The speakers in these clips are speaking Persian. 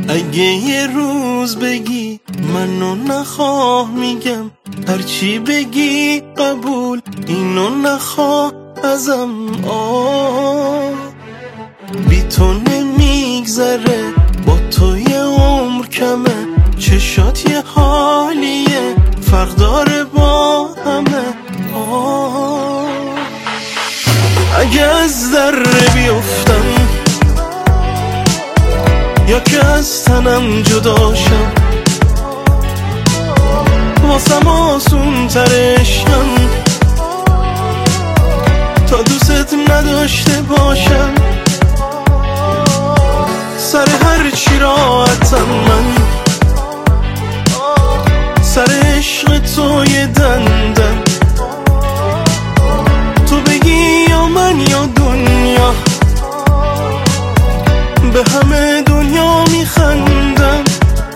اگه یه روز بگی منو نخواه، میگم هرچی بگی قبول، اینو نخواه ازم. بی تو نمیگذره، با تو یه عمر کمه، چشات یه حالیه، فرق داره با همه. اگه از ذره بیفتم یا که از تنم جداشم، واسم آسون ترشم تا دوست نداشته باشم. سر هر چی راحتم من، سر عشق تو یه دندم. تو بگی یا من یا دنیا، به همه دنیا میخندم.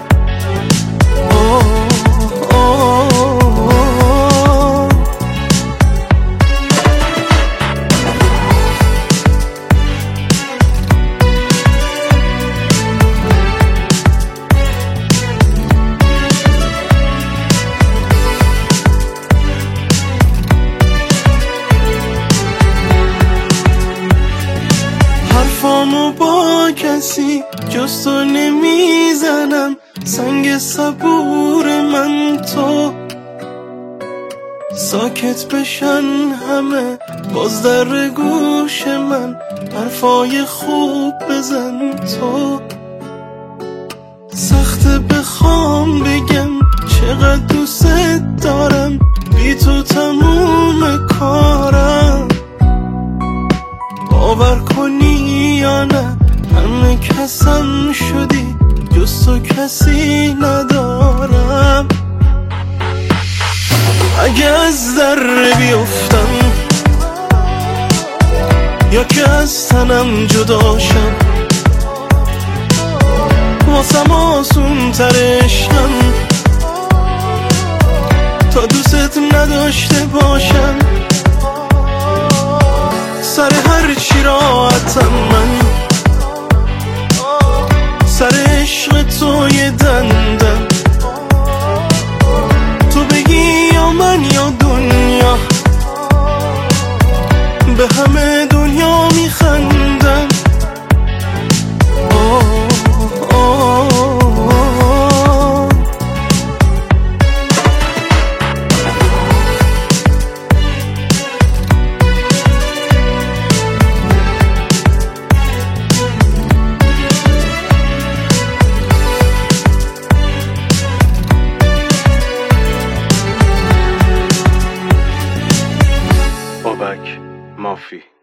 حرفامو با کسی جز تو نمیزنم، سنگ صبور من تو. ساکت بشن همه باز در گوش من، حرفای خوب بزن تو. سخته بخوام بگم چقدر دوست دارم، بی تو تموم کارم. باور کنی یا نه همه کسم شدی، جز تو کسی ندارم. اگه از ذره بیفتم یا که از تنم جداشم، واسم آسون ترشم تا دوست نداشته باشم. سر هر چی راحتم من، سر عشق تو یه دندم. تو بگی یا من یا دنیا، به همه دنیا میخندم. بابک مافی.